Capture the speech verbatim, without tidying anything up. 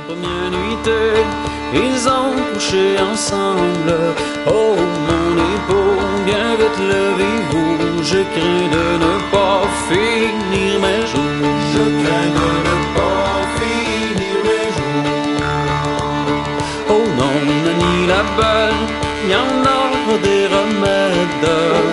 Première nuitée, ils ont couché ensemble. Oh mon épaule, bien vite levez-vous. Je crains de ne pas finir mes jours. Je crains de ne pas finir mes jours. Oh non, Nanny la belle, y en a des remèdes.